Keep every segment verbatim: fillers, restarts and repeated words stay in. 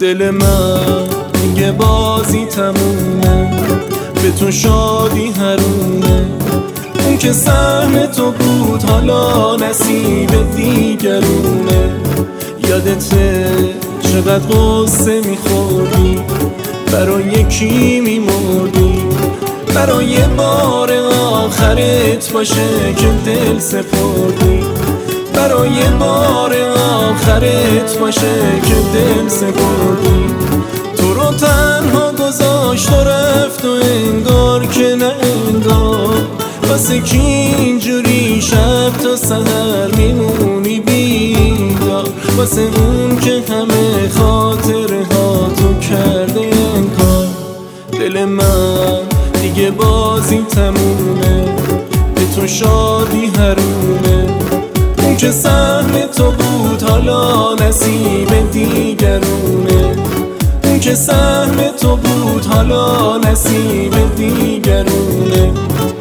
دل من میگه بازی تمومه، به تو شادی حرومه. اون که سهم تو بود حالا نصیب دیگرونه. یادته چقدر قصه میخوردی، برای کی میمردی؟ برای بار آخرت باشه که دل سپردی، برای بار آخرت باشه که دل سپردی. تو رو تنها گذاشت و رفت و انگار که نه انگار، واسه کی اینجوری شب تا سحر میمونی بیدار؟ واسه اون که همه خاطره ها تو کرده انکار. دل من دیگه بازی تمومه، به تو شادی حرومه. اون که سهم تو بود حالا نصیب دیگرونه. اون که سهم تو بود حالا نصیب دیگرونه.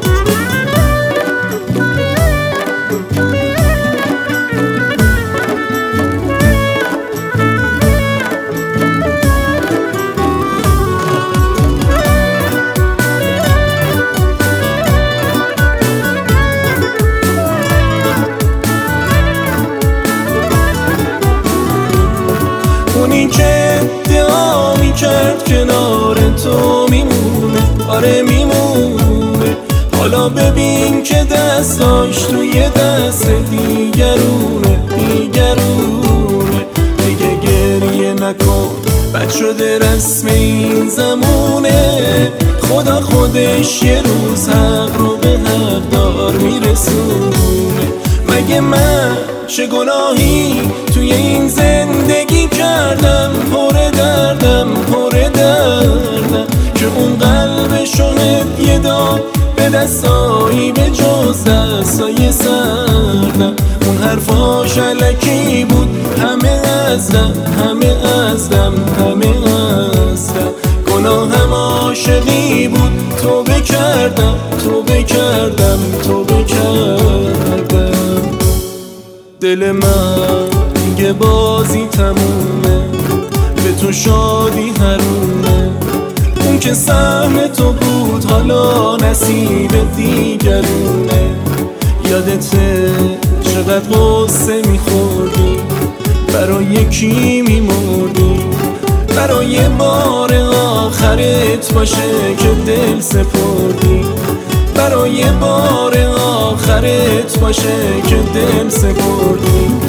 اونی که ادعا میکرد کنار تو میمونه، آره میمونه. حالا ببین که دستاش توی دست دیگرونه، دیگرونه. دیگه گریه نکن، بد شده رسم این زمونه. خدا خودش یه روز حق رو به حقدار میرسونه. مگه من چه گناهی توی این زندگی کردم؟ پر دردم پر دردم که اون قلب شاهد یه داد به دستایی به جز دستای سردم. اون حرفاش علکی بود، همه ازدم همه ازدم همه ازدم. گناهم عاشقی بود، توبه کردم توبه کردم توبه کردم. دل من دیگه بازی تمومه، به تو شادی حرومه. اون که سهم تو بود حالا نصیب دیگرونه. یادته چقدر قصه میخوردی، برای کی میمردی؟ برای بار آخرت باشه که دل سپردی، برای بار آخرت باشه که دل سپردی.